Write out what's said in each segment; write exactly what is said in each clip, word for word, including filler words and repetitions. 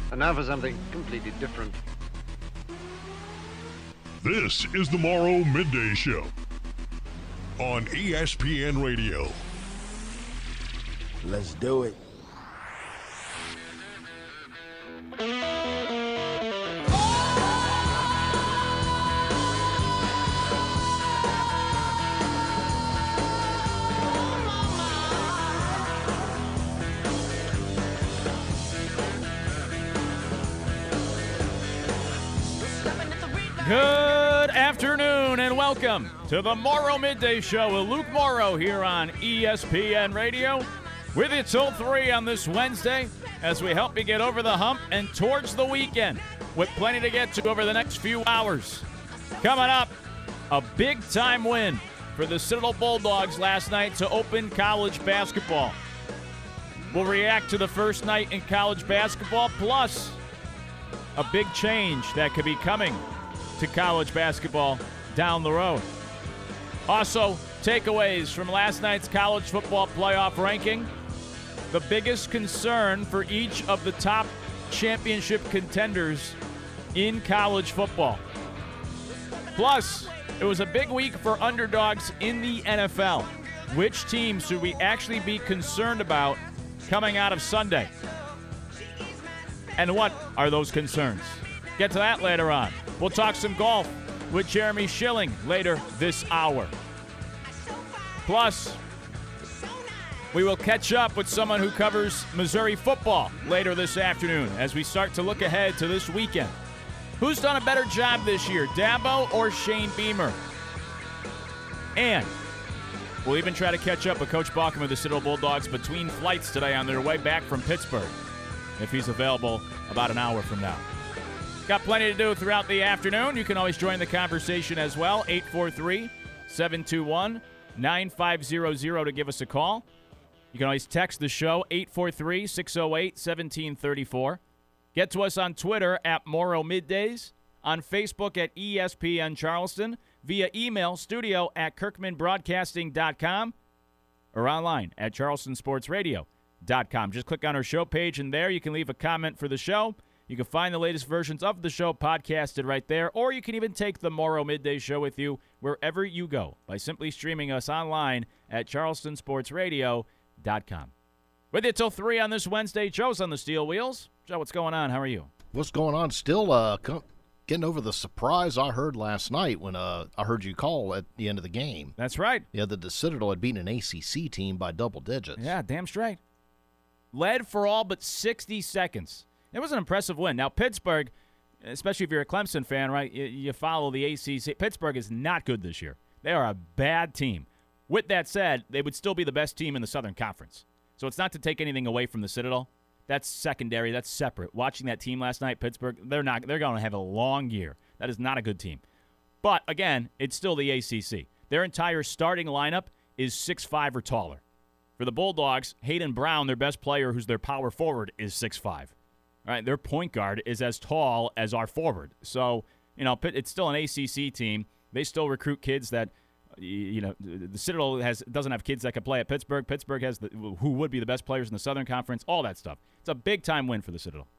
And now for something completely different. This is the Morrow Midday Show on E S P N Radio. Let's do it. Good afternoon and welcome to the Morrow Midday Show with Luke Morrow here on E S P N Radio. With you till three on this Wednesday as we help you get over the hump and towards the weekend with plenty to get to over the next few hours. Coming up, a big-time win for the Citadel Bulldogs last night to open college basketball. We'll react to the first night in college basketball, plus a big change that could be coming to college basketball down the road. Also, takeaways from last night's college football playoff ranking. The biggest concern for each of the top championship contenders in college football. Plus, it was a big week for underdogs in the N F L. Which teams should we actually be concerned about coming out of Sunday? And what are those concerns? Get to that later on. We'll talk some golf with Jeremy Schilling later this hour. Plus, we will catch up with someone who covers Missouri football later this afternoon as we start to look ahead to this weekend. Who's done a better job this year, Dabo or Shane Beamer? And we'll even try to catch up with Coach Balkum of the Citadel Bulldogs between flights today on their way back from Pittsburgh, if he's available about an hour from now. Got plenty to do throughout the afternoon. You can always join the conversation as well. eight four three, seven two one, nine five zero zero to give us a call. You can always text the show, eight four three, six oh eight, one seven three four. Get to us on Twitter at Morrow Middays, on Facebook at E S P N Charleston, via email, studio at kirkman broadcasting dot com, or online at charleston sports radio dot com. Just click on our show page, and there you can leave a comment for the show. You can find the latest versions of the show podcasted right there, or you can even take the Morrow Midday Show with you wherever you go by simply streaming us online at charleston sports radio dot com. With you till three on this Wednesday, Joe's on the steel wheels. Joe, what's going on? How are you? What's going on? Still uh, com- getting over the surprise I heard last night when uh, I heard you call at the end of the game. That's right. Yeah, that the Citadel had beaten an A C C team by double digits. Yeah, damn straight. Led for all but sixty seconds. It was an impressive win. Now, Pittsburgh, especially if you're a Clemson fan, right, you, you follow the A C C. Pittsburgh is not good this year. They are a bad team. With that said, they would still be the best team in the Southern Conference. So it's not to take anything away from the Citadel. That's secondary. That's separate. Watching that team last night, Pittsburgh, they're not. They're going to have a long year. That is not a good team. But, again, it's still the A C C. Their entire starting lineup is six five or taller. For the Bulldogs, Hayden Brown, their best player, who's their power forward, is six five. All right, their point guard is as tall as our forward. So, you know, it's still an A C C team. They still recruit kids that, you know, the Citadel has doesn't have kids that can play at Pittsburgh. Pittsburgh has the, who would be the best players in the Southern Conference, all that stuff. It's a big-time win for the Citadel.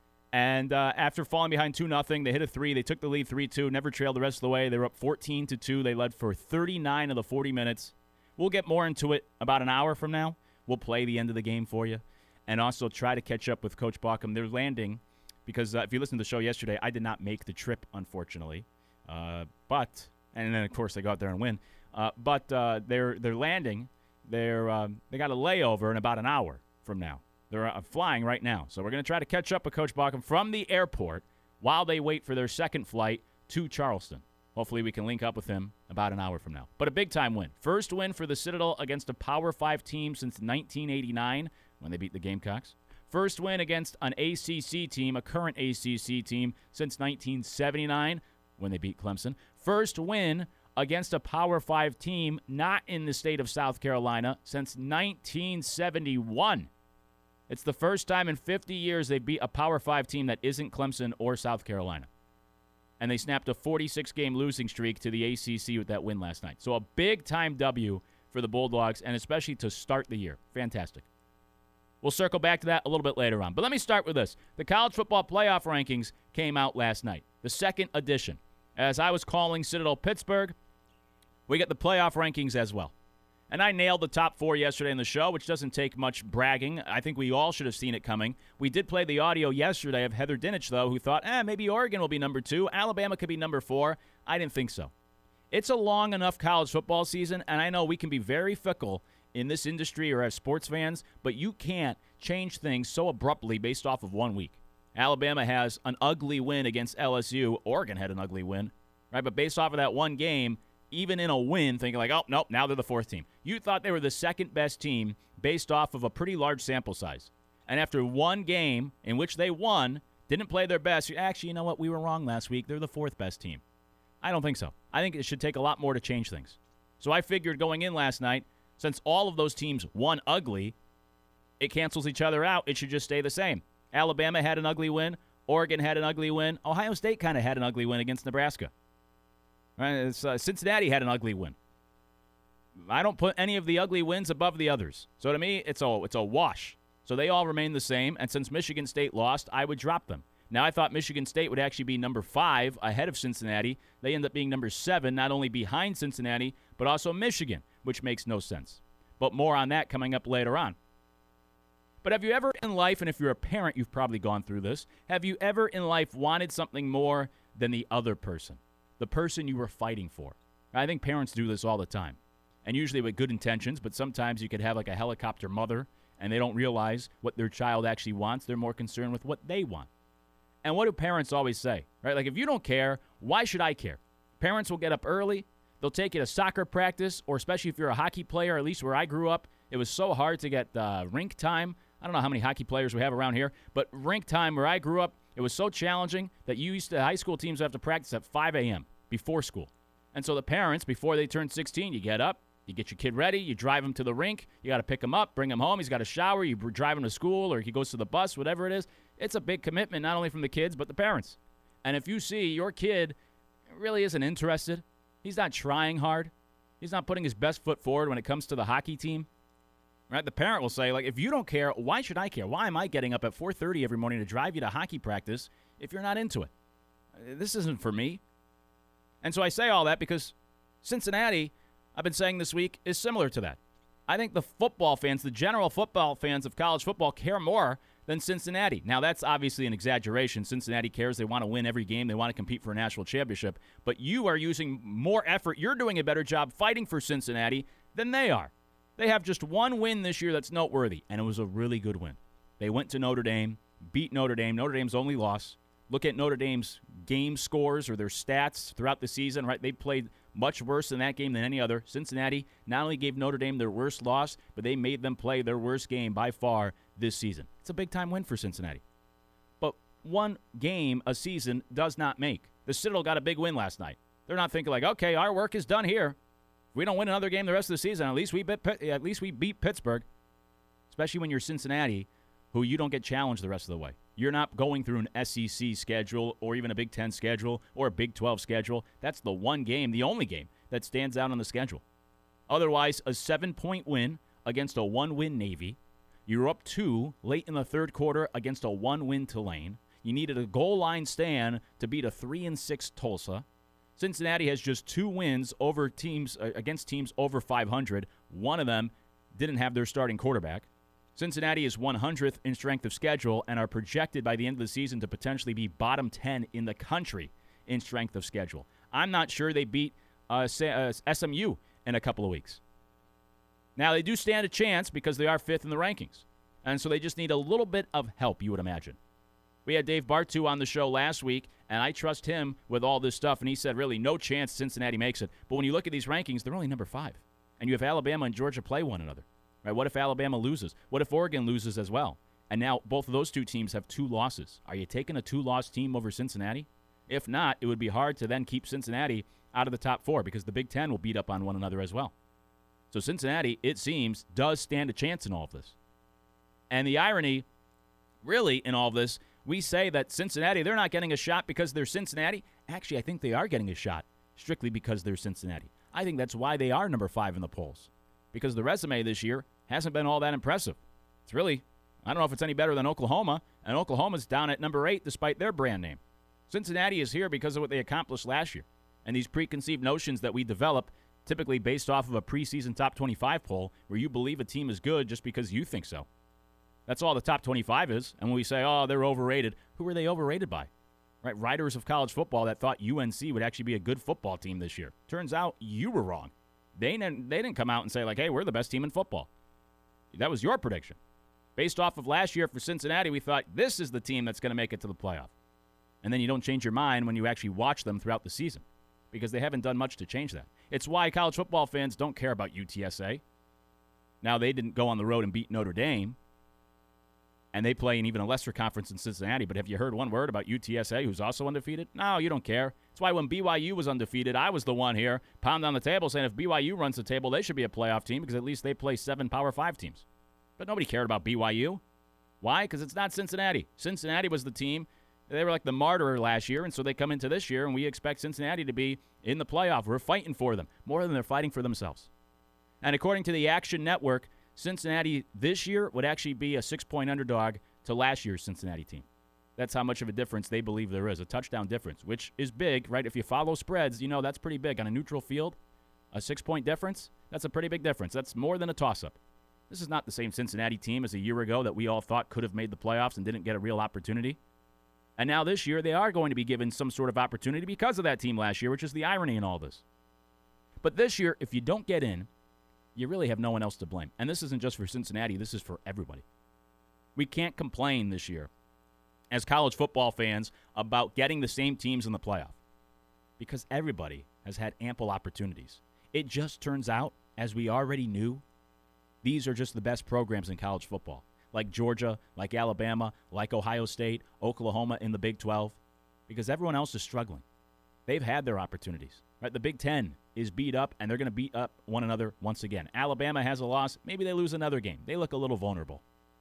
And uh, after falling behind two nothing, they hit a three. They took the lead three two, never trailed the rest of the way. They were up fourteen to two. They led for thirty-nine of the forty minutes. We'll get more into it about an hour from now. We'll play the end of the game for you. And also try to catch up with Coach Balkum. They're landing, because uh, if you listened to the show yesterday, I did not make the trip, unfortunately. Uh, but, and then, of course, they go out there and win. Uh, but uh, they're they're landing. They're um, they got a layover in about an hour from now. They're uh, flying right now. So we're going to try to catch up with Coach Balkum from the airport while they wait for their second flight to Charleston. Hopefully we can link up with him about an hour from now. But a big-time win. First win for the Citadel against a Power five team since nineteen eighty-nine. When they beat the Gamecocks. First win against an A C C team, a current A C C team, since nineteen seventy-nine when they beat Clemson. First win against a Power five team not in the state of South Carolina since nineteen seventy-one. It's the first time in fifty years they beat a Power five team that isn't Clemson or South Carolina. And they snapped a forty-six game losing streak to the A C C with that win last night. So a big-time W for the Bulldogs, and especially to start the year. Fantastic. We'll circle back to that a little bit later on. But let me start with this. The college football playoff rankings came out last night, the second edition. As I was calling Citadel Pittsburgh, we get the playoff rankings as well. And I nailed the top four yesterday in the show, which doesn't take much bragging. I think we all should have seen it coming. We did play the audio yesterday of Heather Dinich, though, who thought, eh, maybe Oregon will be number two. Alabama could be number four. I didn't think so. It's a long enough college football season, and I know we can be very fickle in this industry or as sports fans, but you can't change things so abruptly based off of one week. Alabama has an ugly win against L S U. Oregon had an ugly win, right? But based off of that one game, even in a win, thinking like, oh, nope, now they're the fourth team. You thought they were the second best team based off of a pretty large sample size. And after one game in which they won, didn't play their best, you actually, you know what, we were wrong last week. They're the fourth best team. I don't think so. I think it should take a lot more to change things. So I figured going in last night, since all of those teams won ugly, it cancels each other out. It should just stay the same. Alabama had an ugly win. Oregon had an ugly win. Ohio State kind of had an ugly win against Nebraska. Right? It's, uh, Cincinnati had an ugly win. I don't put any of the ugly wins above the others. So to me, it's a, it's a wash. So they all remain the same, and since Michigan State lost, I would drop them. Now, I thought Michigan State would actually be number five ahead of Cincinnati. They end up being number seven, not only behind Cincinnati, but also Michigan, which makes no sense. But more on that coming up later on. But have you ever in life, and if you're a parent, you've probably gone through this, have you ever in life wanted something more than the other person? The person you were fighting for. I think parents do this all the time, and usually with good intentions, but sometimes you could have like a helicopter mother, and they don't realize what their child actually wants. They're more concerned with what they want. And what do parents always say, right? Like, if you don't care, why should I care? Parents will get up early. They'll take you to soccer practice, or especially if you're a hockey player, at least where I grew up, it was so hard to get uh, rink time. I don't know how many hockey players we have around here, but rink time where I grew up, it was so challenging that you used to, high school teams would have to practice at five a.m. before school. And so the parents, before they turn sixteen, you get up, you get your kid ready, you drive him to the rink, you got to pick him up, bring him home, he's got to shower, you drive him to school, or he goes to the bus, whatever it is. It's a big commitment, not only from the kids, but the parents. And if you see your kid really isn't interested, he's not trying hard, he's not putting his best foot forward when it comes to the hockey team, right? The parent will say, like, if you don't care, why should I care? Why am I getting up at four thirty every morning to drive you to hockey practice if you're not into it? This isn't for me. And so I say all that because Cincinnati, I've been saying this week, is similar to that. I think the football fans, the general football fans of college football, care more than Cincinnati. Now, that's obviously an exaggeration. Cincinnati cares. They want to win every game. They want to compete for a national championship. But you are using more effort. You're doing a better job fighting for Cincinnati than they are. They have just one win this year that's noteworthy, and it was a really good win. They went to Notre Dame, beat Notre Dame. Notre Dame's only loss. Look at Notre Dame's game scores or their stats throughout the season, right? They played much worse in that game than any other. Cincinnati not only gave Notre Dame their worst loss, but they made them play their worst game by far this season. It's a big-time win for Cincinnati. But one game a season does not make. The Citadel got a big win last night. They're not thinking like, okay, our work is done here. If we don't win another game the rest of the season, at least we beat, at least we beat Pittsburgh, especially when you're Cincinnati, who you don't get challenged the rest of the way. You're not going through an S E C schedule or even a Big Ten schedule or a Big twelve schedule. That's the one game, the only game, that stands out on the schedule. Otherwise, a seven-point win against a one-win Navy. You're up two late in the third quarter against a one-win Tulane. You needed a goal line stand to beat a three and six Tulsa. Cincinnati has just two wins over teams uh, against teams over five hundred. One of them didn't have their starting quarterback. Cincinnati is one hundredth in strength of schedule and are projected by the end of the season to potentially be bottom ten in the country in strength of schedule. I'm not sure they beat uh, S M U in a couple of weeks. Now, they do stand a chance because they are fifth in the rankings, and so they just need a little bit of help, you would imagine. We had Dave Bartu on the show last week, and I trust him with all this stuff, and he said really no chance Cincinnati makes it. But when you look at these rankings, they're only number five, and you have Alabama and Georgia play one another. Right? What if Alabama loses? What if Oregon loses as well? And now both of those two teams have two losses. Are you taking a two-loss team over Cincinnati? If not, it would be hard to then keep Cincinnati out of the top four because the Big Ten will beat up on one another as well. So Cincinnati, it seems, does stand a chance in all of this. And the irony, really, in all of this, we say that Cincinnati, they're not getting a shot because they're Cincinnati. Actually, I think they are getting a shot strictly because they're Cincinnati. I think that's why they are number five in the polls. Because the resume this year hasn't been all that impressive. It's really I don't know if it's any better than Oklahoma, and Oklahoma's down at number eight despite their brand name. Cincinnati is here because of what they accomplished last year, and these preconceived notions that we develop typically based off of a preseason top twenty-five poll where you believe a team is good just because you think so. That's all the top twenty-five is, and when we say, oh, they're overrated, who are they overrated by? Right, writers of college football that thought U N C would actually be a good football team this year. Turns out you were wrong. They didn't, they didn't come out and say, like, hey, we're the best team in football. That was your prediction. Based off of last year for Cincinnati, we thought this is the team that's going to make it to the playoff. And then you don't change your mind when you actually watch them throughout the season because they haven't done much to change that. It's why college football fans don't care about U T S A. Now, they didn't go on the road and beat Notre Dame, and they play in even a lesser conference in Cincinnati. But have you heard one word about U T S A, who's also undefeated? No, you don't care. That's why when B Y U was undefeated, I was the one here pounding on the table saying if B Y U runs the table, they should be a playoff team because at least they play seven Power five teams. But nobody cared about B Y U. Why? Because it's not Cincinnati. Cincinnati was the team. They were like the martyr last year, and so they come into this year, and we expect Cincinnati to be in the playoff. We're fighting for them more than they're fighting for themselves. And according to the Action Network, Cincinnati this year would actually be a six-point underdog to last year's Cincinnati team. That's how much of a difference they believe there is, a touchdown difference, which is big, right? If you follow spreads, you know that's pretty big. On a neutral field, a six-point difference, that's a pretty big difference. That's more than a toss-up. This is not the same Cincinnati team as a year ago that we all thought could have made the playoffs and didn't get a real opportunity. And now this year, they are going to be given some sort of opportunity because of that team last year, which is the irony in all this. But this year, if you don't get in, you really have no one else to blame. And this isn't just for Cincinnati. This is for everybody. We can't complain this year as college football fans about getting the same teams in the playoff because everybody has had ample opportunities. It just turns out, as we already knew, these are just the best programs in college football, like Georgia, like Alabama, like Ohio State, Oklahoma in the Big twelve, because everyone else is struggling. They've had their opportunities. Right? The Big Ten is beat up, and they're going to beat up one another once again. Alabama has a loss. Maybe they lose another game. They look a little vulnerable.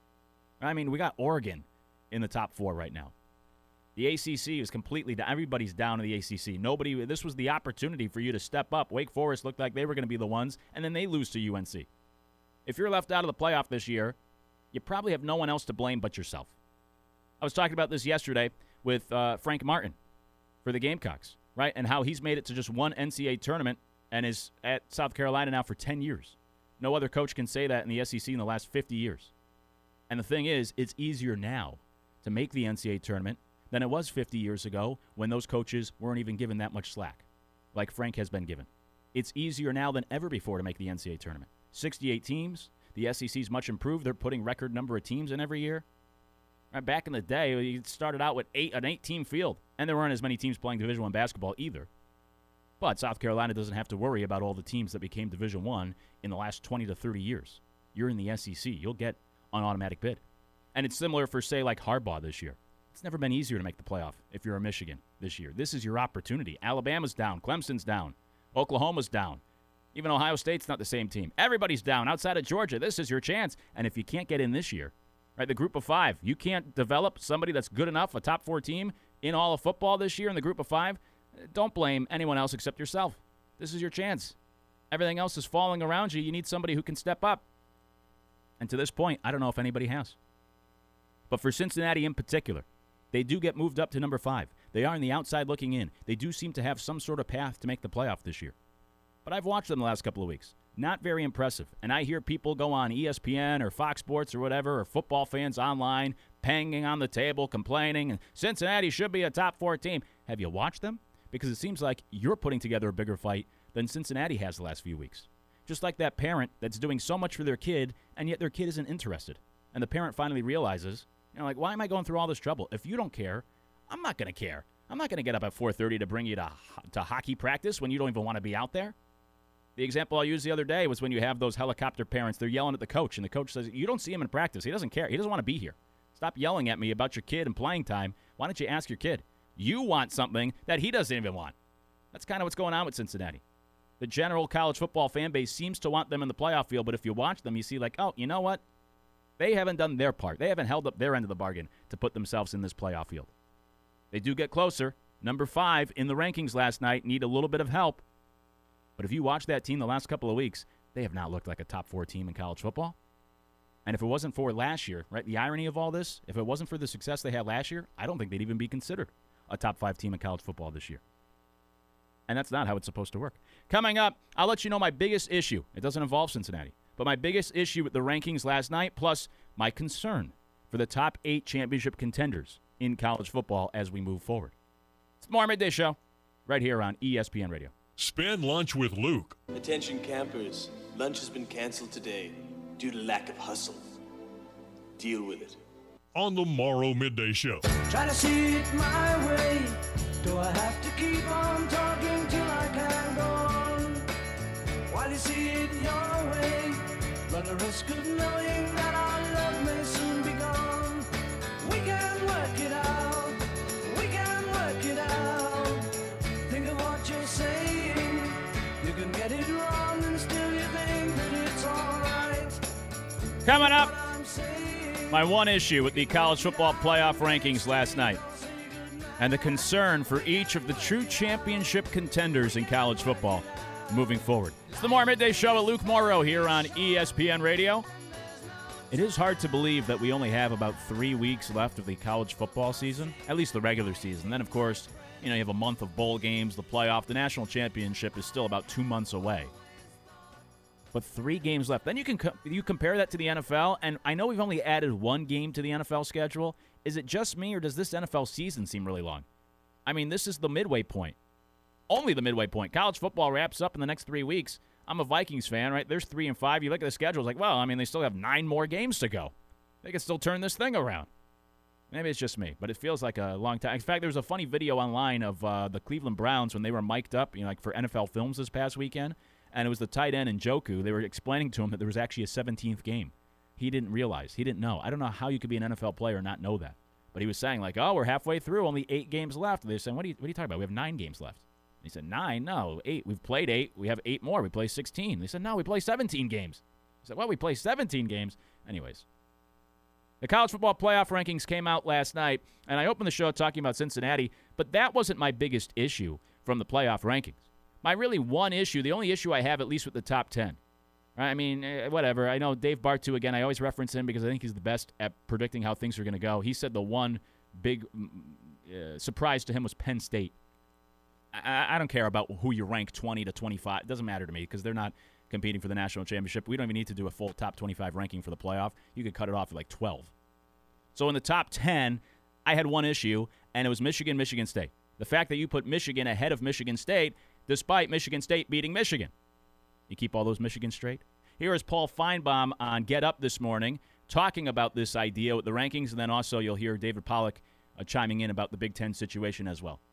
I mean, we got Oregon in the top four right now. The A C C is completely down. Everybody's down in the A C C. Nobody. This was the opportunity for you to step up. Wake Forest looked like they were going to be the ones, and then they lose to U N C. If you're left out of the playoff this year, you probably have no one else to blame but yourself. I was talking about this yesterday with uh, Frank Martin for the Gamecocks, right? And how he's made it to just one N C double A tournament and is at South Carolina now for ten years. No other coach can say that in the S E C in the last fifty years. And the thing is, it's easier now to make the N C double A tournament than it was fifty years ago when those coaches weren't even given that much slack, like Frank has been given. It's easier now than ever before to make the N C double A tournament. sixty-eight teams. The S E C's much improved. They're putting record number of teams in every year. Right, back in the day, you started out with eight, an eight-team field, and there weren't as many teams playing Division I basketball either. But South Carolina doesn't have to worry about all the teams that became Division I in the last twenty to thirty years. You're in the S E C. You'll get an automatic bid. And it's similar for, say, like Harbaugh this year. It's never been easier to make the playoff if you're a Michigan this year. This is your opportunity. Alabama's down. Clemson's down. Oklahoma's down. Even Ohio State's not the same team. Everybody's down outside of Georgia. This is your chance. And if you can't get in this year, right, the group of five, you can't develop somebody that's good enough, a top four team in all of football this year in the group of five, don't blame anyone else except yourself. This is your chance. Everything else is falling around you. You need somebody who can step up. And to this point, I don't know if anybody has. But for Cincinnati in particular, they do get moved up to number five. They are on the outside looking in. They do seem to have some sort of path to make the playoff this year. But I've watched them the last couple of weeks. Not very impressive. And I hear people go on E S P N or Fox Sports or whatever, or football fans online, banging on the table, complaining, and Cincinnati should be a top four team. Have you watched them? Because it seems like you're putting together a bigger fight than Cincinnati has the last few weeks. Just like that parent that's doing so much for their kid, and yet their kid isn't interested. And the parent finally realizes, you know, like, why am I going through all this trouble? If you don't care, I'm not going to care. I'm not going to get up at four thirty to bring you to, to hockey practice when you don't even want to be out there. The example I used the other day was when you have those helicopter parents, they're yelling at the coach, and the coach says, you don't see him in practice. He doesn't care. He doesn't want to be here. Stop yelling at me about your kid and playing time. Why don't you ask your kid? You want something that he doesn't even want. That's kind of what's going on with Cincinnati. The general college football fan base seems to want them in the playoff field, but if you watch them, you see like, oh, you know what? They haven't done their part. They haven't held up their end of the bargain to put themselves in this playoff field. They do get closer. Number five in the rankings last night, need a little bit of help. But if you watch that team the last couple of weeks, they have not looked like a top four team in college football. And if it wasn't for last year, right, the irony of all this, if it wasn't for the success they had last year, I don't think they'd even be considered a top five team in college football this year. And that's not how it's supposed to work. Coming up, I'll let you know my biggest issue. It doesn't involve Cincinnati. But my biggest issue with the rankings last night, plus my concern for the top eight championship contenders in college football as we move forward. It's the More Midday Show right here on E S P N Radio. Spend lunch with Luke. Attention campers, lunch has been canceled today due to lack of hustle. Deal with it. On the Morrow Midday Show. Try to see it my way. Do I have to keep on talking till I can go on? While you see it your way, run the risk of knowing that our love may soon be gone. We can work it out. We can work it out. Think of what you're saying. You can get it wrong and still you think that it's alright. Coming up, my one issue with the college football playoff rankings last night and the concern for each of the true championship contenders in college football moving forward. It's the More Midday Show with Luke Morrow here on E S P N Radio. It is hard to believe that we only have about three weeks left of the college football season, at least the regular season. Then, of course, you know, you have a month of bowl games, the playoff, the national championship is still about two months away. But three games left. Then you can co- you compare that to the N F L, and I know we've only added one game to the N F L schedule. Is it just me, or does this N F L season seem really long? I mean, this is the midway point. Only the midway point. College football wraps up in the next three weeks. I'm a Vikings fan, right? There's three and five. You look at the schedule, it's like, well, I mean, they still have nine more games to go. They can still turn this thing around. Maybe it's just me, but it feels like a long time. In fact, there was a funny video online of uh, the Cleveland Browns when they were mic'd up, you know, like for N F L Films this past weekend. And it was the tight end Njoku. They were explaining to him that there was actually a seventeenth game. He didn't realize. He didn't know. I don't know how you could be an N F L player and not know that. But he was saying, like, oh, we're halfway through, only eight games left. And they were saying, what are you, what are you talking about? We have nine games left. And he said, nine? No, eight. We've played eight. We have eight more. We play sixteen. They said, no, we play seventeen games. He said, well, we play seventeen games. Anyways, the college football playoff rankings came out last night, and I opened the show talking about Cincinnati, but that wasn't my biggest issue from the playoff rankings. My really one issue, the only issue I have, at least with the top ten. Right? I mean, whatever. I know Dave Bartu, again, I always reference him because I think he's the best at predicting how things are going to go. He said the one big uh, surprise to him was Penn State. I, I don't care about who you rank twenty to twenty-five. It doesn't matter to me because they're not competing for the national championship. We don't even need to do a full top twenty-five ranking for the playoff. You could cut it off at like twelve. So in the top ten, I had one issue, and it was Michigan, Michigan State. The fact that you put Michigan ahead of Michigan State despite Michigan State beating Michigan. You keep all those Michigan straight? Here is Paul Feinbaum on Get Up this morning talking about this idea with the rankings, and then also you'll hear David Pollack uh, chiming in about the Big Ten situation as well.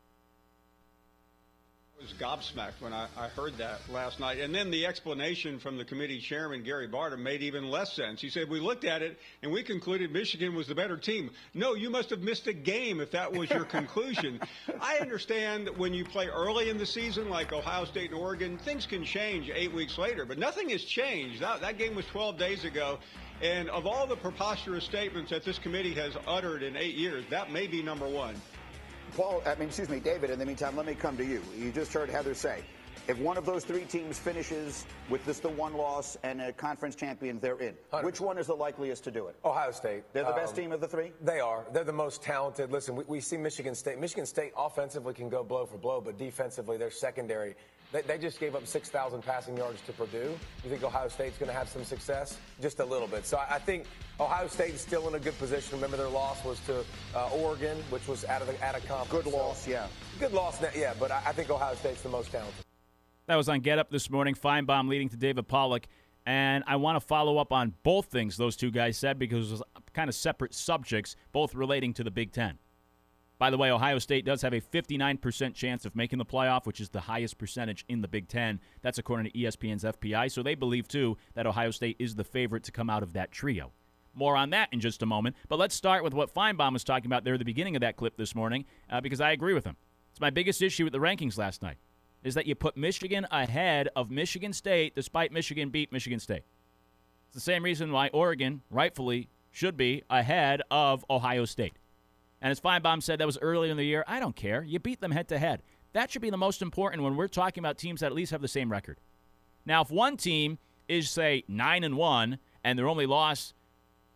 I was gobsmacked when I, I heard that last night. And then the explanation from the committee chairman, Gary Barta, made even less sense. He said, we looked at it and we concluded Michigan was the better team. No, you must have missed a game if that was your conclusion. I understand that when you play early in the season, like Ohio State and Oregon, things can change eight weeks later. But nothing has changed. That, that game was twelve days ago. And of all the preposterous statements that this committee has uttered in eight years, that may be number one. Paul, I mean, excuse me, David, in the meantime, let me come to you. You just heard Heather say, if one of those three teams finishes with just the one loss and a conference champion, they're in. one hundred percent. Which one is the likeliest to do it? Ohio State. They're the um, best team of the three? They are. They're the most talented. Listen, we, we see Michigan State. Michigan State offensively can go blow for blow, but defensively, their secondary, they, they just gave up six thousand passing yards to Purdue. You think Ohio State's going to have some success? Just a little bit. So I, I think Ohio State's still in a good position. Remember, their loss was to uh, Oregon, which was out of the out of conference. Good loss, so, yeah. Good loss, yeah, but I, I think Ohio State's the most talented. That was on Get Up this morning. Feinbaum leading to David Pollack. And I want to follow up on both things those two guys said because it was kind of separate subjects, both relating to the Big Ten. By the way, Ohio State does have a fifty-nine percent chance of making the playoff, which is the highest percentage in the Big Ten. That's according to E S P N's F P I. So they believe, too, that Ohio State is the favorite to come out of that trio. More on that in just a moment. But let's start with what Feinbaum was talking about there at the beginning of that clip this morning, uh, because I agree with him. It's my biggest issue with the rankings last night, is that you put Michigan ahead of Michigan State despite Michigan beat Michigan State. It's the same reason why Oregon rightfully should be ahead of Ohio State. And as Feinbaum said, that was earlier in the year. I don't care. You beat them head-to-head. That should be the most important when we're talking about teams that at least have the same record. Now, if one team is, say, nine and one, and their only loss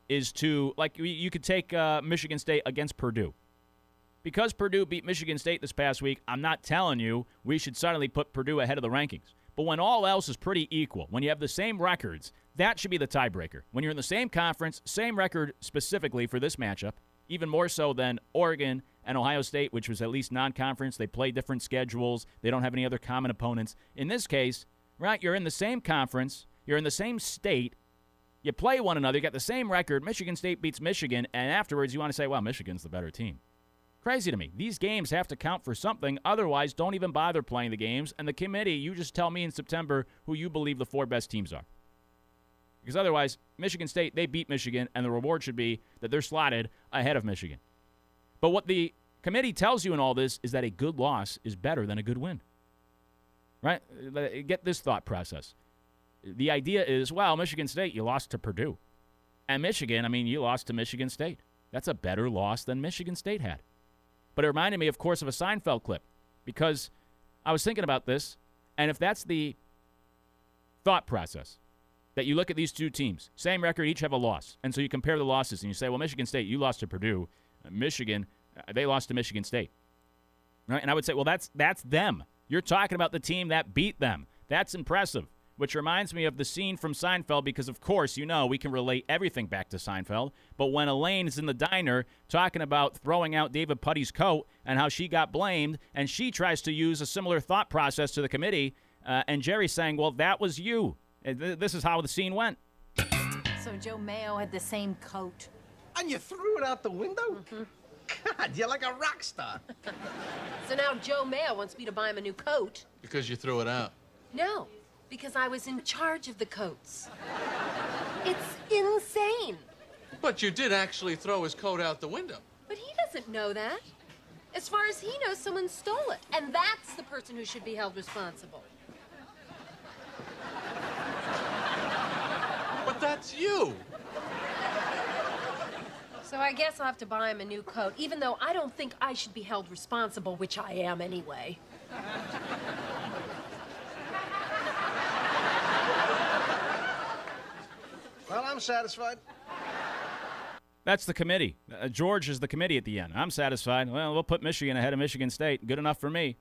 is to, like, you- you could take uh, Michigan State against Purdue. Because Purdue beat Michigan State this past week, I'm not telling you we should suddenly put Purdue ahead of the rankings. But when all else is pretty equal, when you have the same records, that should be the tiebreaker. When you're in the same conference, same record specifically for this matchup, even more so than Oregon and Ohio State, which was at least non-conference. They play different schedules. They don't have any other common opponents. In this case, right, you're in the same conference. You're in the same state. You play one another. You got the same record. Michigan State beats Michigan, and afterwards you want to say, well, Michigan's the better team. Crazy to me. These games have to count for something. Otherwise, don't even bother playing the games. And the committee, you just tell me in September who you believe the four best teams are. Because otherwise, Michigan State, they beat Michigan, and the reward should be that they're slotted ahead of Michigan. But what the committee tells you in all this is that a good loss is better than a good win. Right? Get this thought process. The idea is, well, Michigan State, you lost to Purdue. And Michigan, I mean, you lost to Michigan State. That's a better loss than Michigan State had. But it reminded me, of course, of a Seinfeld clip, because I was thinking about this, and if that's the thought process, that you look at these two teams, same record, each have a loss, and so you compare the losses, and you say, well, Michigan State, you lost to Purdue. Michigan, they lost to Michigan State. Right? And I would say, well, that's that's them. You're talking about the team that beat them. That's impressive. Which reminds me of the scene from Seinfeld, because, of course, you know, we can relate everything back to Seinfeld. But when Elaine is in the diner talking about throwing out David Putty's coat and how she got blamed, and she tries to use a similar thought process to the committee, uh, and Jerry's saying, well, that was you. This is how the scene went. So Joe Mayo had the same coat. And you threw it out the window? Mm-hmm. God, you're like a rock star. So now Joe Mayo wants me to buy him a new coat. Because you threw it out. No. Because I was in charge of the coats. It's insane. But you did actually throw his coat out the window. But he doesn't know that. As far as he knows, someone stole it. And that's the person who should be held responsible. But that's you. So I guess I'll have to buy him a new coat, even though I don't think I should be held responsible, which I am anyway. Well, I'm satisfied. That's the committee. Uh, George is the committee at the end. I'm satisfied. Well, we'll put Michigan ahead of Michigan State. Good enough for me.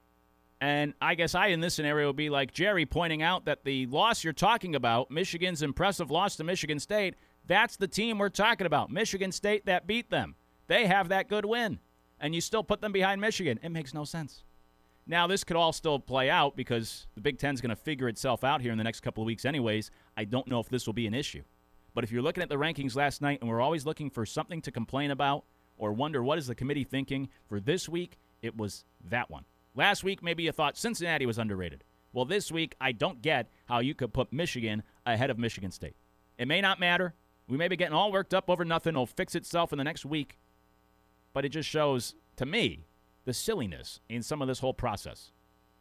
And I guess I, in this scenario, would be like Jerry pointing out that the loss you're talking about, Michigan's impressive loss to Michigan State, that's the team we're talking about. Michigan State that beat them. They have that good win. And you still put them behind Michigan. It makes no sense. Now, this could all still play out because the Big Ten's going to figure itself out here in the next couple of weeks anyways. I don't know if this will be an issue. But if you're looking at the rankings last night and we're always looking for something to complain about or wonder what is the committee thinking, for this week, it was that one. Last week, maybe you thought Cincinnati was underrated. Well, this week, I don't get how you could put Michigan ahead of Michigan State. It may not matter. We may be getting all worked up over nothing. It'll fix itself in the next week. But it just shows, to me, the silliness in some of this whole process.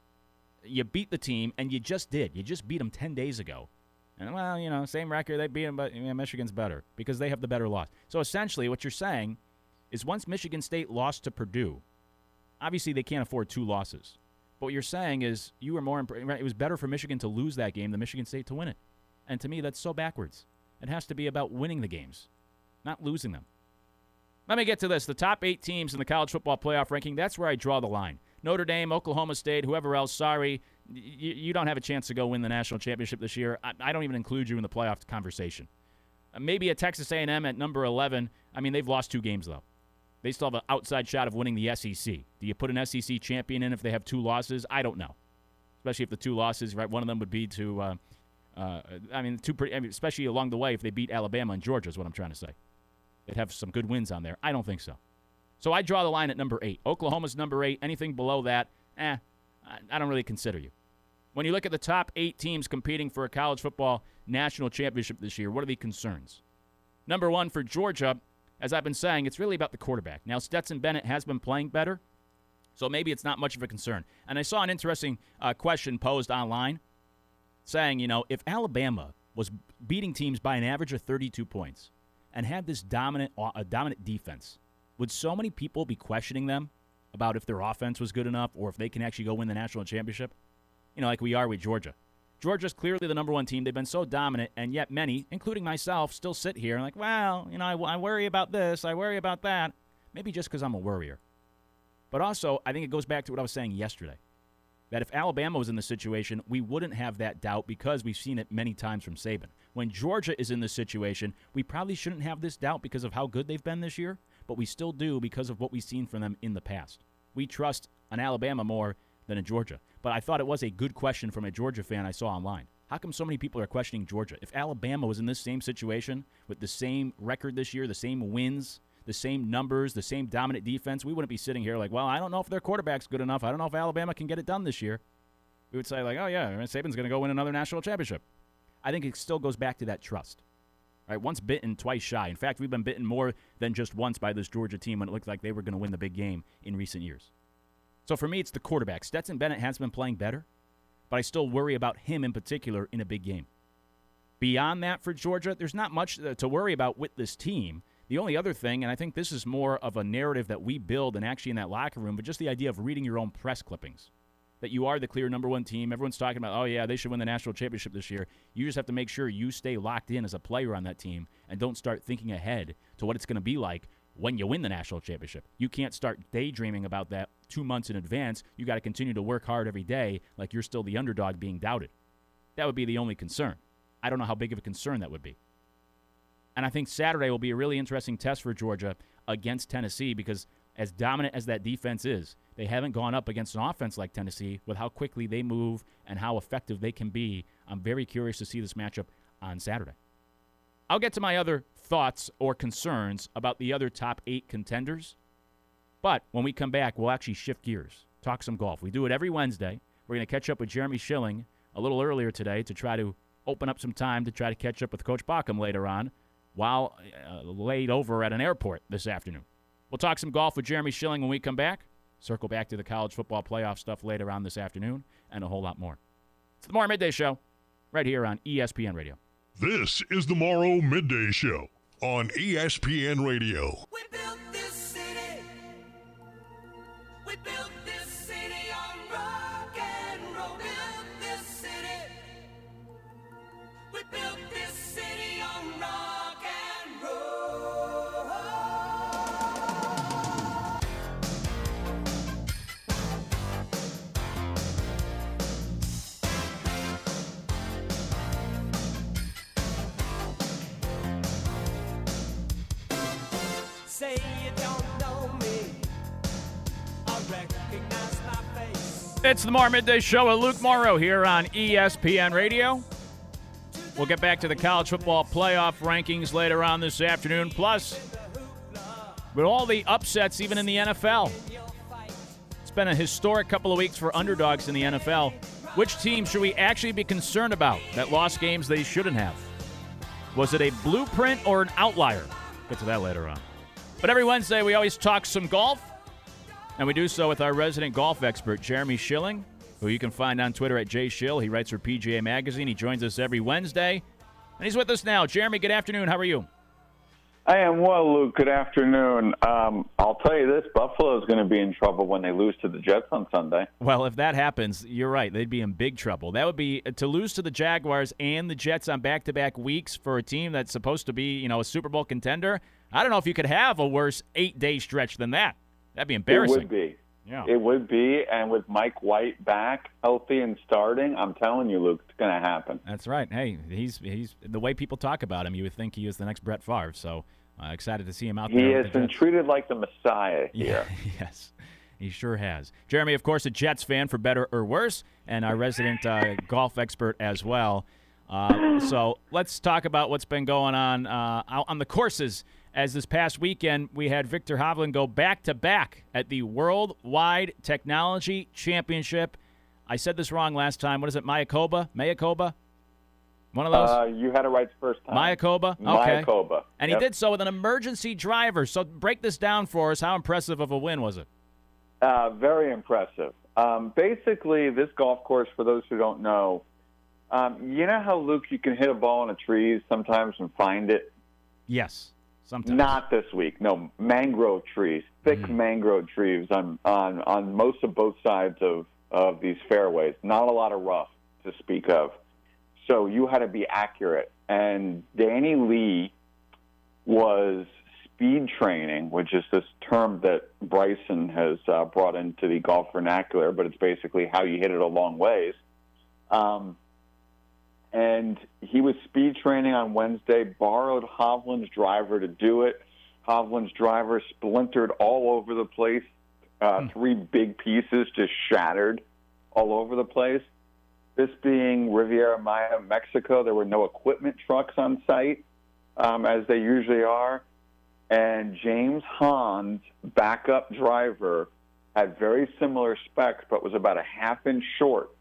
You beat the team, and you just did. You just beat them ten days ago. And, well, you know, same record, they beat them, but you know, Michigan's better because they have the better loss. So, essentially, what you're saying is once Michigan State lost to Purdue, obviously they can't afford two losses. But what you're saying is you were more, imp- it was better for Michigan to lose that game than Michigan State to win it. And to me, that's so backwards. It has to be about winning the games, not losing them. Let me get to this. The top eight teams in the college football playoff ranking, that's where I draw the line. Notre Dame, Oklahoma State, whoever else, sorry, you, you don't have a chance to go win the national championship this year. I, I don't even include you in the playoff conversation. Uh, maybe a Texas A and M at number eleven. I mean, they've lost two games, though. They still have an outside shot of winning the S E C. Do you put an S E C champion in if they have two losses? I don't know. Especially if the two losses, right, one of them would be to, uh, uh, I mean, two pretty, I mean, especially along the way if they beat Alabama and Georgia is what I'm trying to say. They'd have some good wins on there. I don't think so. So I draw the line at number eight. Oklahoma's number eight. Anything below that, eh, I don't really consider you. When you look at the top eight teams competing for a college football national championship this year, what are the concerns? Number one for Georgia, as I've been saying, it's really about the quarterback. Now, Stetson Bennett has been playing better, so maybe it's not much of a concern. And I saw an interesting uh, question posed online saying, you know, if Alabama was beating teams by an average of thirty-two points and had this dominant, uh, dominant defense, would so many people be questioning them about if their offense was good enough or if they can actually go win the national championship? You know, like we are with Georgia. Georgia's clearly the number one team. They've been so dominant, and yet many, including myself, still sit here and like, well, you know, I, I worry about this, I worry about that. Maybe just because I'm a worrier. But also, I think it goes back to what I was saying yesterday, that if Alabama was in this situation, we wouldn't have that doubt because we've seen it many times from Saban. When Georgia is in this situation, we probably shouldn't have this doubt because of how good they've been this year, but we still do because of what we've seen from them in the past. We trust an Alabama more than a Georgia. But I thought it was a good question from a Georgia fan I saw online. How come so many people are questioning Georgia? If Alabama was in this same situation with the same record this year, the same wins, the same numbers, the same dominant defense, we wouldn't be sitting here like, well, I don't know if their quarterback's good enough. I don't know if Alabama can get it done this year. We would say like, oh, yeah, Saban's going to go win another national championship. I think it still goes back to that trust. Right? Once bitten, twice shy. In fact, we've been bitten more than just once by this Georgia team when it looked like they were going to win the big game in recent years. So for me, it's the quarterback. Stetson Bennett has been playing better, but I still worry about him in particular in a big game. Beyond that for Georgia, there's not much to worry about with this team. The only other thing, and I think this is more of a narrative that we build and actually in that locker room, but just the idea of reading your own press clippings, that you are the clear number one team. Everyone's talking about, oh, yeah, they should win the national championship this year. You just have to make sure you stay locked in as a player on that team and don't start thinking ahead to what it's going to be like when you win the national championship. You can't start daydreaming about that two months in advance. You got to continue to work hard every day like you're still the underdog being doubted. That would be the only concern. I don't know how big of a concern that would be. And I think Saturday will be a really interesting test for Georgia against Tennessee because as dominant as that defense is, they haven't gone up against an offense like Tennessee with how quickly they move and how effective they can be. I'm very curious to see this matchup on Saturday. I'll get to my other thoughts or concerns about the other top eight contenders. But when we come back, we'll actually shift gears, talk some golf. We do it every Wednesday. We're going to catch up with Jeremy Schilling a little earlier today to try to open up some time to try to catch up with Coach Bauckham later on while uh, laid over at an airport this afternoon. We'll talk some golf with Jeremy Schilling when we come back. Circle back to the college football playoff stuff later on this afternoon and a whole lot more. It's the Morrow Midday Show right here on E S P N Radio. This is the Morrow Midday Show on E S P N Radio. We built this city. We built this city on rock and roll. Built this city. We built this city on rock and roll. Say you don't know me. I recognize my face. It's the Morrow Midday Show with Luke Morrow here on E S P N Radio. We'll get back to the college football playoff rankings later on this afternoon. Plus, with all the upsets even in the N F L. It's been a historic couple of weeks for underdogs in the N F L. Which team should we actually be concerned about that lost games they shouldn't have? Was it a blueprint or an outlier? Get to that later on. But every Wednesday, we always talk some golf, and we do so with our resident golf expert, Jeremy Schilling, who you can find on Twitter at JSchill. He writes for P G A Magazine. He joins us every Wednesday, and he's with us now. Jeremy, good afternoon. How are you? I am well, Luke. Good afternoon. Um, I'll tell you this, Buffalo is going to be in trouble when they lose to the Jets on Sunday. Well, if that happens, you're right. They'd be in big trouble. That would be to lose to the Jaguars and the Jets on back-to-back weeks for a team that's supposed to be, you know, a Super Bowl contender. I don't know if you could have a worse eight-day stretch than that. That'd be embarrassing. It would be. Yeah. It would be, and with Mike White back, healthy and starting, I'm telling you, Luke, it's going to happen. That's right. Hey, he's he's the way people talk about him, you would think he is the next Brett Favre. So uh, excited to see him out there. He has the been Jets. treated like the Messiah here. Yeah, yes, he sure has. Jeremy, of course, a Jets fan for better or worse, and our resident uh, golf expert as well. Uh, so let's talk about what's been going on uh, out on the courses. As this past weekend, we had Viktor Hovland go back-to-back at the Worldwide Technology Championship. I said this wrong last time. What is it, Mayakoba? Mayakoba? One of those? Uh, you had it right the first time. Mayakoba? Okay. Mayakoba. And yep. he did so with an emergency driver. So break this down for us. How impressive of a win was it? Uh, very impressive. Um, basically, this golf course, for those who don't know, um, you know how, Luke, you can hit a ball in a tree sometimes and find it? Yes. Sometimes. Not this week. No, mangrove trees, thick mm. mangrove trees on, on on most of both sides of, of these fairways. Not a lot of rough to speak of. So you had to be accurate. And Danny Lee was speed training, which is this term that Bryson has uh, brought into the golf vernacular, but it's basically how you hit it a long ways. Um, and he was speed training on Wednesday, borrowed Hovland's driver to do it. Hovland's driver splintered all over the place. Uh, mm. Three big pieces just shattered all over the place. This being Riviera Maya, Mexico, there were no equipment trucks on site, um, as they usually are. And James Hahn's backup driver had very similar specs, but was about a half inch short.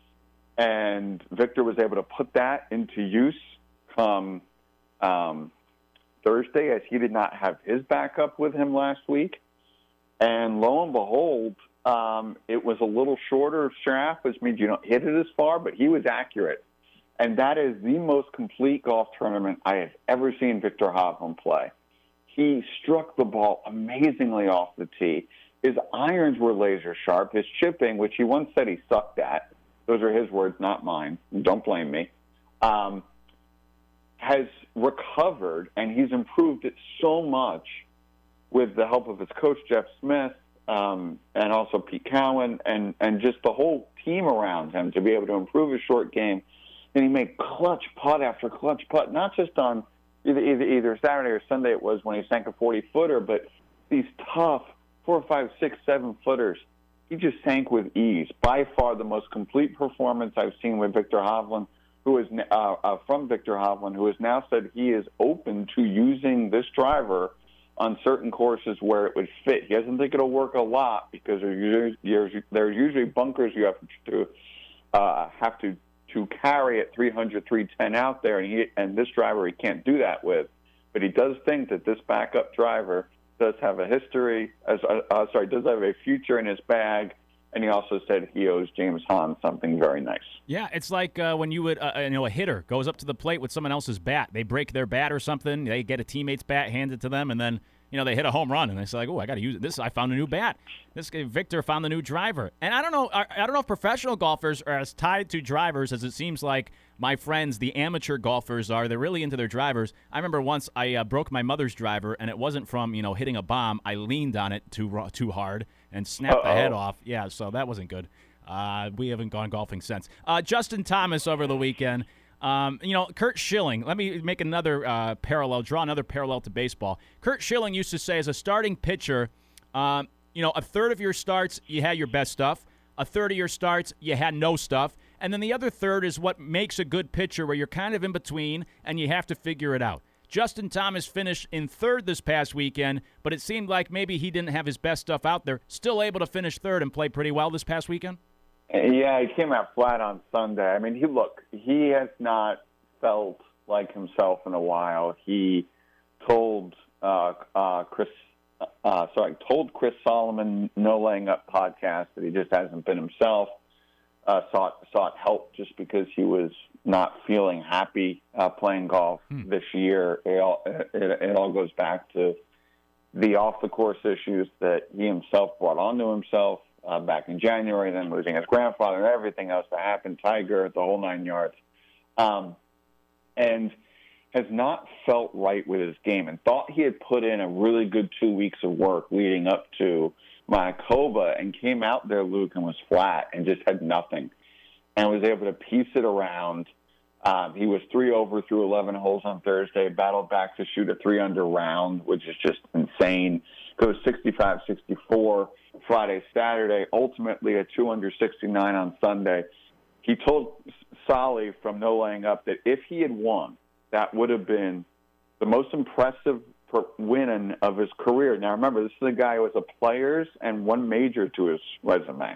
And Victor was able to put that into use come um, Thursday, as he did not have his backup with him last week. And lo and behold, um, it was a little shorter shaft, which means you don't hit it as far, but he was accurate. And that is the most complete golf tournament I have ever seen Victor Hovland play. He struck the ball amazingly off the tee. His irons were laser sharp. His chipping, which he once said he sucked at, those are his words, not mine. Don't blame me. Um, has recovered, and he's improved it so much with the help of his coach, Jeff Smith, um, and also Pete Cowan, and, and just the whole team around him to be able to improve his short game. And he made clutch putt after clutch putt, not just on either, either, either Saturday or Sunday it was when he sank a forty-footer, but these tough four, five, six, seven footers. He just sank with ease. By far the most complete performance I've seen with Victor Hovland, who is uh, uh, from Victor Hovland, who has now said he is open to using this driver on certain courses where it would fit. He doesn't think it'll work a lot because there's usually, there's usually bunkers you have to uh, have to to carry at three hundred, three ten out there, and, he, and this driver he can't do that with. But he does think that this backup driver does have a history, as uh, uh, sorry, does have a future in his bag, and he also said he owes James Hahn something very nice. Yeah, it's like uh, when you would, uh, you know, a hitter goes up to the plate with someone else's bat. They break their bat or something. They get a teammate's bat, hand it to them, and then, you know, they hit a home run, and they say, like, oh, I got to use it. This, I found a new bat. This guy, Victor, found the new driver. And I don't know, I, I don't know if professional golfers are as tied to drivers as it seems like my friends, the amateur golfers, are. They're really into their drivers. I remember once I uh, broke my mother's driver, and it wasn't from, you know, hitting a bomb. I leaned on it too too hard and snapped Uh-oh. the head off. Yeah, so that wasn't good. Uh, we haven't gone golfing since. Uh, Justin Thomas over the weekend. Um, you know, Curt Schilling, let me make another uh, parallel, draw another parallel to baseball. Curt Schilling used to say as a starting pitcher, um, you know, a third of your starts, you had your best stuff. A third of your starts, you had no stuff. And then the other third is what makes a good pitcher, where you're kind of in between and you have to figure it out. Justin Thomas finished in third this past weekend, but it seemed like maybe he didn't have his best stuff out there. Still able to finish third and play pretty well this past weekend? Yeah, he came out flat on Sunday. I mean, he look, he has not felt like himself in a while. He told uh, uh, Chris, uh, sorry, told Chris Solomon, No Laying Up podcast, that he just hasn't been himself. Uh, sought sought help just because he was not feeling happy uh, playing golf hmm. this year. It all, it, it all goes back to the off the course issues that he himself brought onto himself. Uh, back in January, then losing his grandfather and everything else that happened, Tiger, the whole nine yards, um, and has not felt right with his game, and thought he had put in a really good two weeks of work leading up to Mayakoba, and came out there, Luke, and was flat and just had nothing, and was able to piece it around. Um, he was three over through eleven holes on Thursday, battled back to shoot a three under round, which is just insane. Goes sixty-five sixty-four Friday, Saturday, ultimately a two under sixty-nine on Sunday. He told Solly from No Laying Up that if he had won, that would have been the most impressive win of his career. Now, remember, this is a guy who has a players and one major to his resume.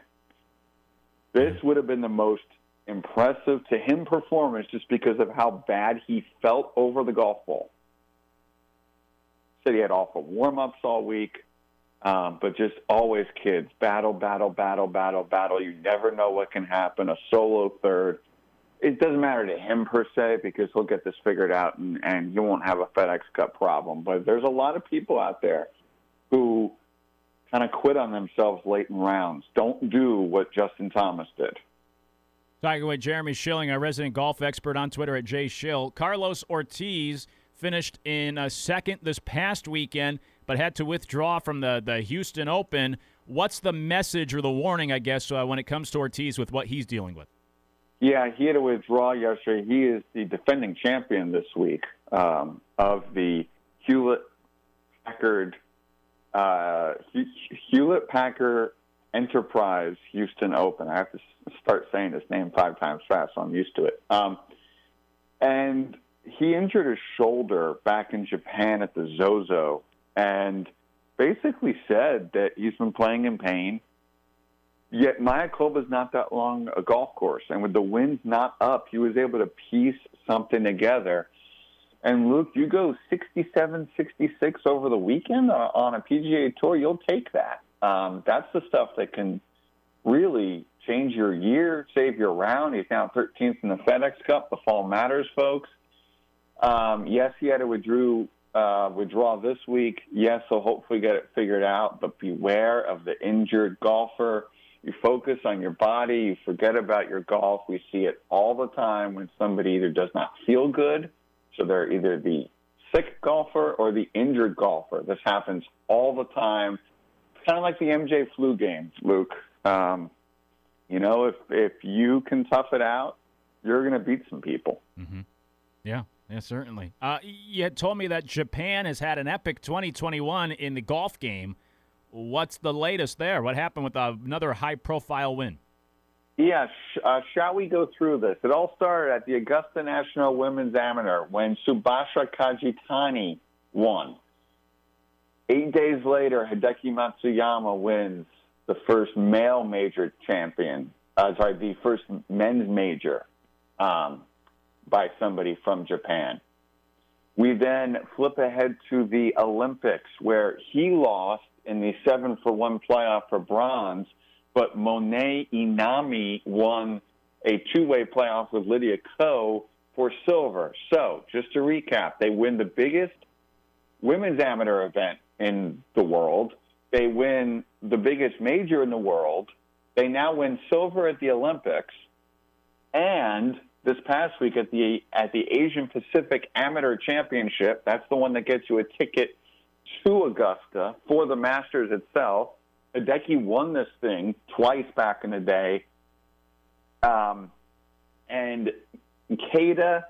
This would have been the most impressive to him performance just because of how bad he felt over the golf ball. Said he had awful warm-ups all week, um, but just always kids. Battle, battle, battle, battle, battle. You never know what can happen. A solo third. It doesn't matter to him per se because he'll get this figured out and, and you won't have a FedEx Cup problem. But there's a lot of people out there who kind of quit on themselves late in rounds. Don't do what Justin Thomas did. Talking with Jeremy Schilling, our resident golf expert on Twitter at Jay Schill. Carlos Ortiz finished in uh, second this past weekend, but had to withdraw from the, the Houston Open. What's the message or the warning, I guess, uh, when it comes to Ortiz with what he's dealing with? Yeah, he had to withdraw yesterday. He is the defending champion this week um, of the Hewlett-Packard uh, Hewlett-Packard Enterprise Houston Open. I have to start saying his name five times fast, so I'm used to it. Um, and he injured his shoulder back in Japan at the Zozo and basically said that he's been playing in pain. Yet Mayakoba's not that long a golf course, and with the winds not up, he was able to piece something together. And, Luke, you go sixty-seven, sixty-six over the weekend on a P G A Tour, you'll take that. Um, that's the stuff that can really change your year, save your round. He's now thirteenth in the FedEx Cup. The fall matters, folks. Um, yes, he had to withdrew, uh, withdraw this week. Yes, he'll hopefully get it figured out. But beware of the injured golfer. You focus on your body. You forget about your golf. We see it all the time when somebody either does not feel good, so they're either the sick golfer or the injured golfer. This happens all the time. It's kind of like the M J flu game, Luke. Um, you know, if if you can tough it out, you're going to beat some people. Mm-hmm. Yeah, yeah, certainly. Uh, you had told me that Japan has had an epic twenty twenty-one in the golf game. What's the latest there? What happened with uh, another high-profile win? Yeah, sh- uh, shall we go through this? It all started at the Augusta National Women's Amateur when Subhasha Kajitani won. Eight days later, Hideki Matsuyama wins the first male major champion, uh, sorry, the first men's major um, by somebody from Japan. We then flip ahead to the Olympics where he lost in the seven for one playoff for bronze, but Monet Inami won a two-way playoff with Lydia Ko for silver. So, just to recap, they win the biggest women's amateur event in the world. They win the biggest major in the world. They now win silver at the Olympics. And this past week at the at the Asian Pacific Amateur Championship, that's the one that gets you a ticket to Augusta for the Masters itself. Hideki won this thing twice back in the day. Um, and Keita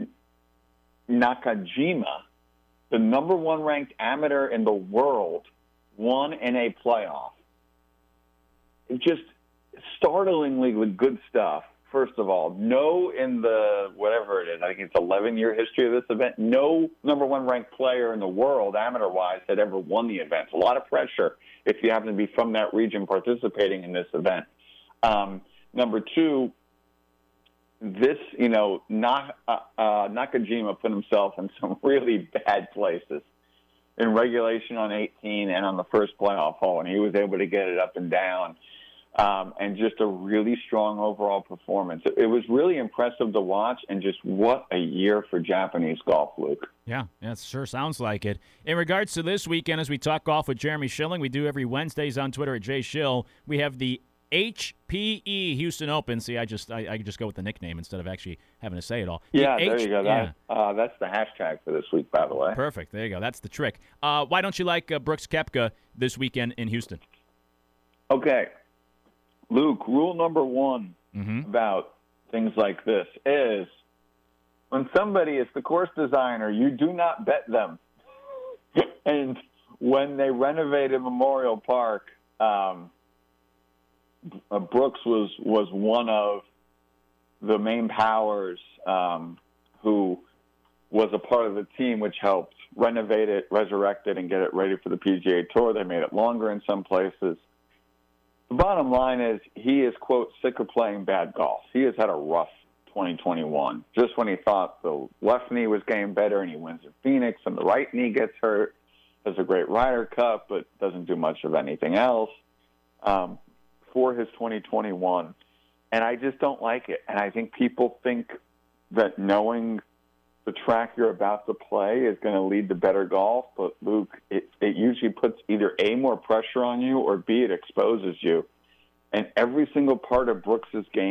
Nakajima, the number one ranked amateur in the world, won in a playoff. Just startlingly good stuff. First of all, no in the, whatever it is, I think it's eleven-year history of this event, no number one ranked player in the world, amateur-wise, had ever won the event. A lot of pressure if you happen to be from that region participating in this event. Um, number two, this, you know, Na, uh, uh, Nakajima put himself in some really bad places in regulation on eighteen and on the first playoff hole, and he was able to get it up and down. Um, and just a really strong overall performance. It, it was really impressive to watch, and just what a year for Japanese golf, Luke. Yeah, that sure sounds like it. In regards to this weekend, as we talk golf with Jeremy Schilling, we do every Wednesdays on Twitter at Jay Schill. We have the H P E Houston Open. See, I just I, I just go with the nickname instead of actually having to say it all. Yeah, the there H- you go. Yeah. That, uh, that's the hashtag for this week, by the way. Perfect. There you go. That's the trick. Uh, why don't you like uh, Brooks Koepka this weekend in Houston? Okay. Luke, rule number one mm-hmm. about things like this is when somebody is the course designer, you do not bet them. And when they renovated Memorial Park, um, Brooks was, was one of the main powers um, who was a part of the team which helped renovate it, resurrect it, and get it ready for the P G A Tour. They made it longer in some places. The bottom line is he is, quote, sick of playing bad golf. He has had a rough twenty twenty-one. Just when he thought the left knee was getting better and he wins in Phoenix and the right knee gets hurt, has a great Ryder Cup but doesn't do much of anything else um, for his twenty twenty-one. And I just don't like it. And I think people think that knowing the track you're about to play is going to lead to better golf. But, Luke, it, it usually puts either A, more pressure on you, or B, it exposes you. And every single part of Brooks's game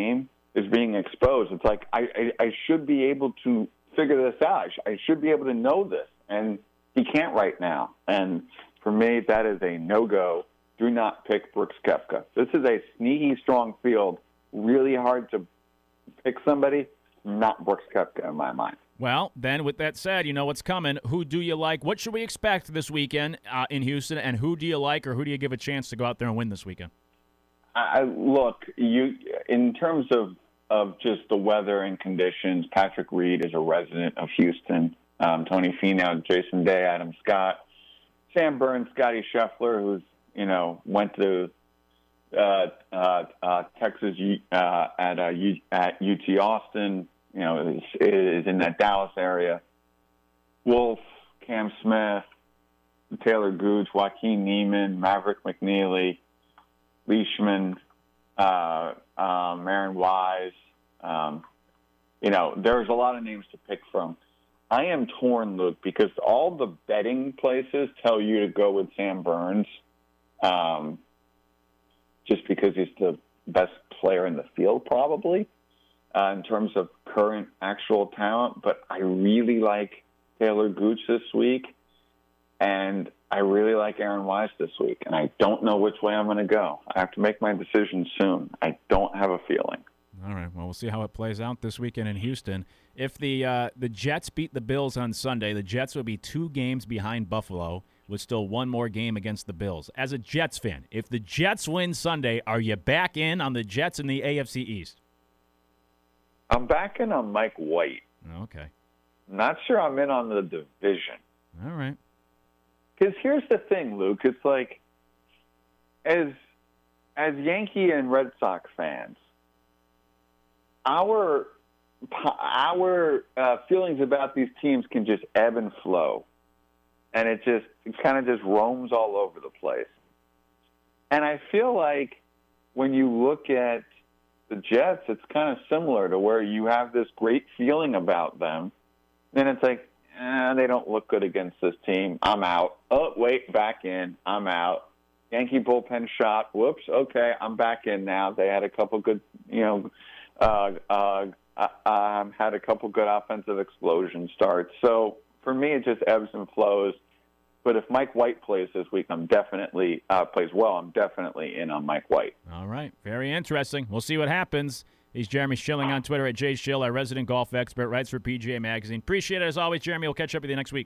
is being exposed. It's like I, I, I should be able to figure this out. I, sh- I should be able to know this, and he can't right now. And for me, that is a no-go. Do not pick Brooks Koepka. This is a sneaky, strong field. Really hard to pick somebody. Not Brooks Koepka in my mind. Well, then, with that said, you know what's coming. Who do you like? What should we expect this weekend uh, in Houston? And who do you like, or who do you give a chance to go out there and win this weekend? I, look, you in terms of, of just the weather and conditions, Patrick Reed is a resident of Houston. Um, Tony Finau, Jason Day, Adam Scott, Sam Burns, Scotty Scheffler, who's, you know, went to uh, uh, uh, Texas uh, at, uh, U, at U T Austin, you know, is, is in that Dallas area. Wolf, Cam Smith, Taylor Gooch, Joaquin Neiman, Maverick McNeely, Leishman, uh, um, Aaron Wise. Um, you know, there's a lot of names to pick from. I am torn, Luke, because all the betting places tell you to go with Sam Burns, um, just because he's the best player in the field, probably, uh, in terms of current actual talent. But I really like Taylor Gooch this week, and I really like Aaron Wise this week, and I don't know which way I'm going to go. I have to make my decision soon. I don't have a feeling. All right, well, we'll see how it plays out this weekend in Houston. If the uh, the Jets beat the Bills on Sunday, the Jets would be two games behind Buffalo with still one more game against the Bills. As a Jets fan, if the Jets win Sunday, are you back in on the Jets in the A F C East? I'm back in on Mike White. Okay. Not sure I'm in on the division. All right. Because here's the thing, Luke. It's like, as as Yankee and Red Sox fans, our our uh, feelings about these teams can just ebb and flow, and it just it kind of just roams all over the place. And I feel like when you look at the Jets, it's kind of similar to where you have this great feeling about them, then it's like, eh, they don't look good against this team. I'm out. Oh, wait, back in. I'm out. Yankee bullpen shot. Whoops. Okay, I'm back in now. They had a couple good, you know, uh, uh, um, had a couple good offensive explosion starts. So for me, it just ebbs and flows. But if Mike White plays this week, I'm definitely uh, plays well. I'm definitely in on Mike White. All right, very interesting. We'll see what happens. He's Jeremy Schilling on Twitter at Jay Schill, our resident golf expert, writes for P G A Magazine. Appreciate it as always, Jeremy. We'll catch up with you next week.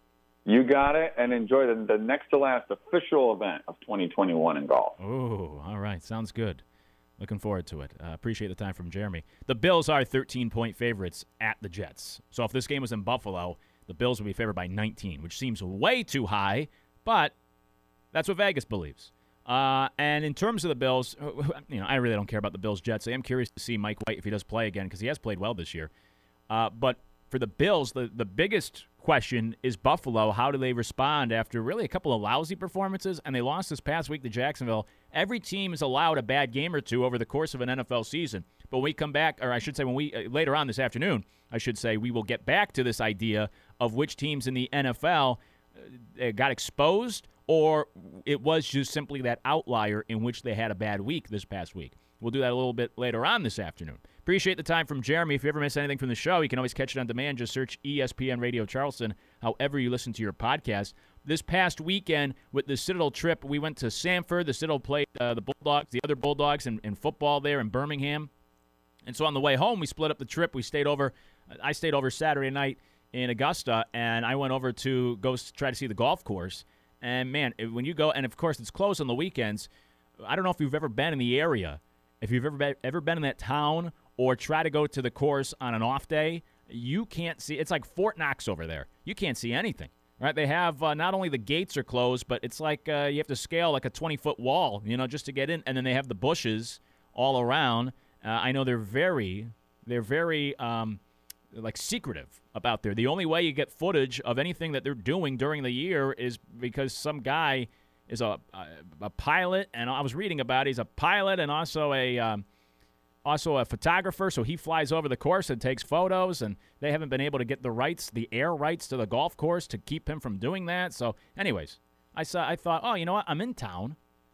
You got it, and enjoy the, the next to last official event of twenty twenty-one in golf. Oh, all right, sounds good. Looking forward to it. Uh, appreciate the time from Jeremy. The Bills are thirteen-point favorites at the Jets. So if this game was in Buffalo, the Bills would be favored by nineteen, which seems way too high, but that's what Vegas believes. Uh, and in terms of the Bills, you know, I really don't care about the Bills-Jets. I am curious to see Mike White if he does play again because he has played well this year. Uh, but for the Bills, the, the biggest question is Buffalo. How do they respond after really a couple of lousy performances? And they lost this past week to Jacksonville. Every team is allowed a bad game or two over the course of an N F L season. But when we come back, or I should say when we uh, later on this afternoon, I should say, we will get back to this idea of which teams in the N F L uh, got exposed or it was just simply that outlier in which they had a bad week this past week. We'll do that a little bit later on this afternoon. Appreciate the time from Jeremy. If you ever miss anything from the show, you can always catch it on demand. Just search E S P N Radio Charleston, however you listen to your podcast. This past weekend with the Citadel trip, we went to Sanford. The Citadel played uh, the Bulldogs, the other Bulldogs in, in football there in Birmingham. And so on the way home, we split up the trip. We stayed over. I stayed over Saturday night in Augusta, and I went over to go try to see the golf course. And, man, when you go, and, of course, it's closed on the weekends. I don't know if you've ever been in the area. If you've ever been, ever been in that town or try to go to the course on an off day, you can't see. It's like Fort Knox over there. You can't see anything, right? They have uh, not only the gates are closed, but it's like uh, you have to scale like a twenty-foot wall, you know, just to get in. And then they have the bushes all around. Uh, I know they're very, they're very, um, like, secretive about there. The only way you get footage of anything that they're doing during the year is because some guy is a a, a pilot, and I was reading about it. He's a pilot and also a um, also a photographer, so he flies over the course and takes photos, and they haven't been able to get the rights, the air rights to the golf course to keep him from doing that. So anyways, I saw, I thought, oh, you know what? I'm in town.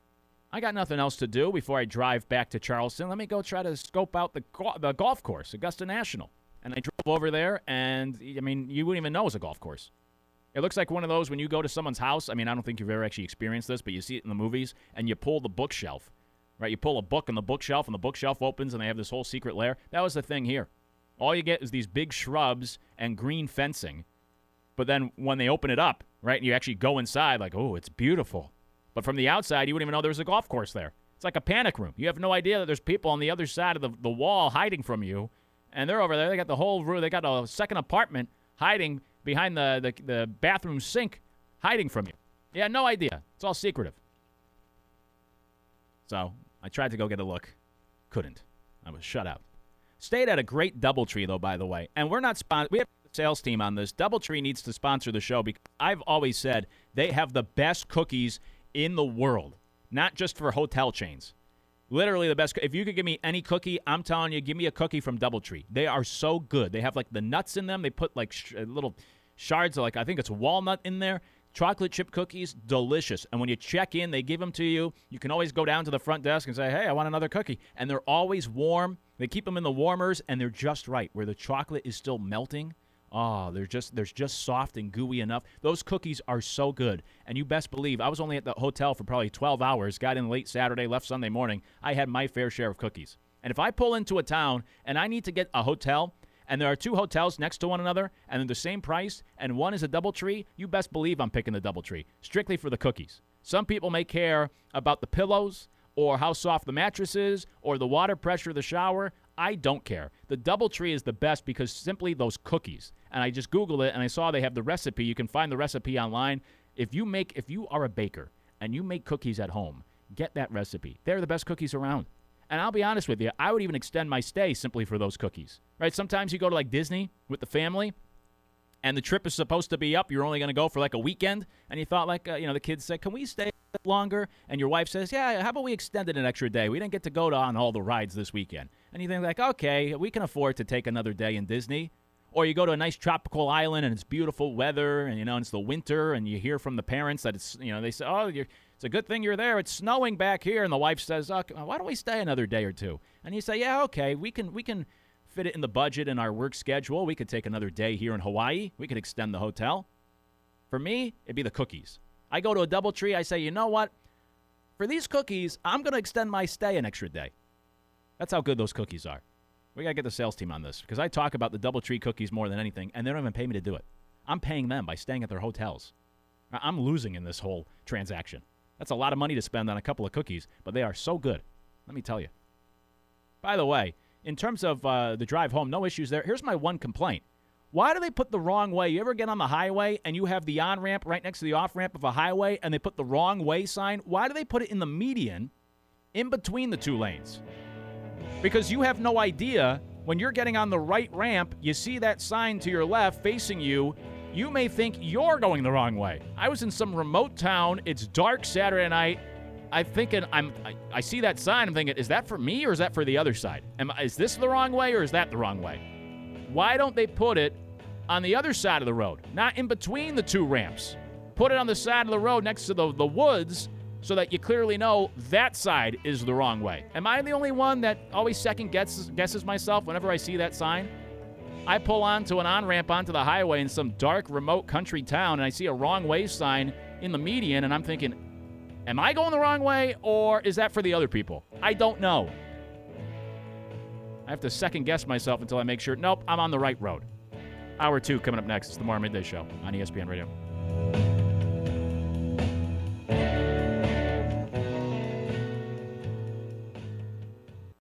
I got nothing else to do before I drive back to Charleston. Let me go try to scope out the, go- the golf course, Augusta National. And I drove over there, and, I mean, you wouldn't even know it was a golf course. It looks like one of those when you go to someone's house. I mean, I don't think you've ever actually experienced this, but you see it in the movies, and you pull the bookshelf, right? You pull a book on the bookshelf, and the bookshelf opens, and they have this whole secret lair. That was the thing here. All you get is these big shrubs and green fencing. But then when they open it up, right, and you actually go inside, like, oh, it's beautiful. But from the outside, you wouldn't even know there was a golf course there. It's like a panic room. You have no idea that there's people on the other side of the, the wall hiding from you, and they're over there. They got the whole room. They got a second apartment hiding behind the, the, the bathroom sink, hiding from you. Yeah, no idea. It's all secretive. So I tried to go get a look. Couldn't. I was shut out. Stayed at a great DoubleTree, though, by the way. And we're not spon- we have a sales team on this. DoubleTree needs to sponsor the show because I've always said they have the best cookies in the world, not just for hotel chains. Literally the best. If you could give me any cookie, I'm telling you, give me a cookie from DoubleTree. They are so good. They have, like, the nuts in them. They put, like, sh- little shards of, like, I think it's walnut in there. Chocolate chip cookies, delicious. And when you check in, they give them to you. You can always go down to the front desk and say, hey, I want another cookie. And they're always warm. They keep them in the warmers, and they're just right, where the chocolate is still melting. Oh, they're just they're just soft and gooey enough. Those cookies are so good. And you best believe, I was only at the hotel for probably twelve hours, got in late Saturday, left Sunday morning. I had my fair share of cookies. And if I pull into a town and I need to get a hotel, and there are two hotels next to one another, and they're the same price, and one is a DoubleTree, you best believe I'm picking the DoubleTree, strictly for the cookies. Some people may care about the pillows, or how soft the mattress is, or the water pressure of the shower. I don't care. The DoubleTree is the best because simply those cookies. And I just Googled it, and I saw they have the recipe. You can find the recipe online. If you make, if you are a baker, and you make cookies at home, get that recipe. They're the best cookies around. And I'll be honest with you, I would even extend my stay simply for those cookies. Right? Sometimes you go to, like, Disney with the family, and the trip is supposed to be up. You're only going to go for, like, a weekend. And you thought, like, uh, you know, the kids said, can we stay a bit longer? And your wife says, yeah, how about we extend it an extra day? We didn't get to go to on all the rides this weekend. And you think, like, okay, we can afford to take another day in Disney. Or you go to a nice tropical island, and it's beautiful weather, and, you know, and it's the winter, and you hear from the parents that it's, you know, they say, oh, you're, it's a good thing you're there. It's snowing back here. And the wife says, oh, why don't we stay another day or two? And you say, yeah, okay, we can we can fit it in the budget in our work schedule. We could take another day here in Hawaii. We could extend the hotel. For me, it'd be the cookies. I go to a DoubleTree. I say, you know what? For these cookies, I'm going to extend my stay an extra day. That's how good those cookies are. We got to get the sales team on this because I talk about the DoubleTree cookies more than anything, and they don't even pay me to do it. I'm paying them by staying at their hotels. I'm losing in this whole transaction. That's a lot of money to spend on a couple of cookies, but they are so good. Let me tell you. By the way, in terms of uh, the drive home, no issues there. Here's my one complaint. Why do they put the wrong way? You ever get on the highway and you have the on-ramp right next to the off-ramp of a highway and they put the wrong way sign? Why do they put it in the median in between the two lanes? Because you have no idea when you're getting on the right ramp, you see that sign to your left facing you, you may think you're going the wrong way. I was in some remote town. It's dark Saturday night. I'm thinking, I'm, I, I see that sign. I'm thinking, is that for me or is that for the other side? Am, is this the wrong way or is that the wrong way? Why don't they put it on the other side of the road, not in between the two ramps? Put it on the side of the road next to the, the woods so that you clearly know that side is the wrong way. Am I the only one that always second guesses, guesses myself whenever I see that sign? I pull onto an on-ramp onto the highway in some dark, remote country town, and I see a wrong way sign in the median, and I'm thinking, am I going the wrong way, or is that for the other people? I don't know. I have to second-guess myself until I make sure, nope, I'm on the right road. Hour two coming up next. It's the Tomorrow Midday Show on E S P N Radio.